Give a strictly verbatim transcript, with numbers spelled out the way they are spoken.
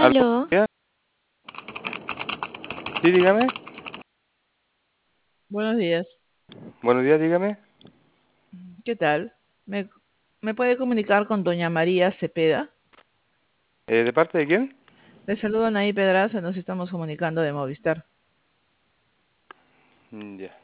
Aló, Aló, ¿ya? Sí, dígame. Buenos días. Buenos días, dígame. ¿Qué tal? ¿Me, me puede comunicar con doña María Cepeda? Eh, ¿de parte de quién? Le saludo Anaí Pedraza, nos estamos comunicando de Movistar. Mm, ya.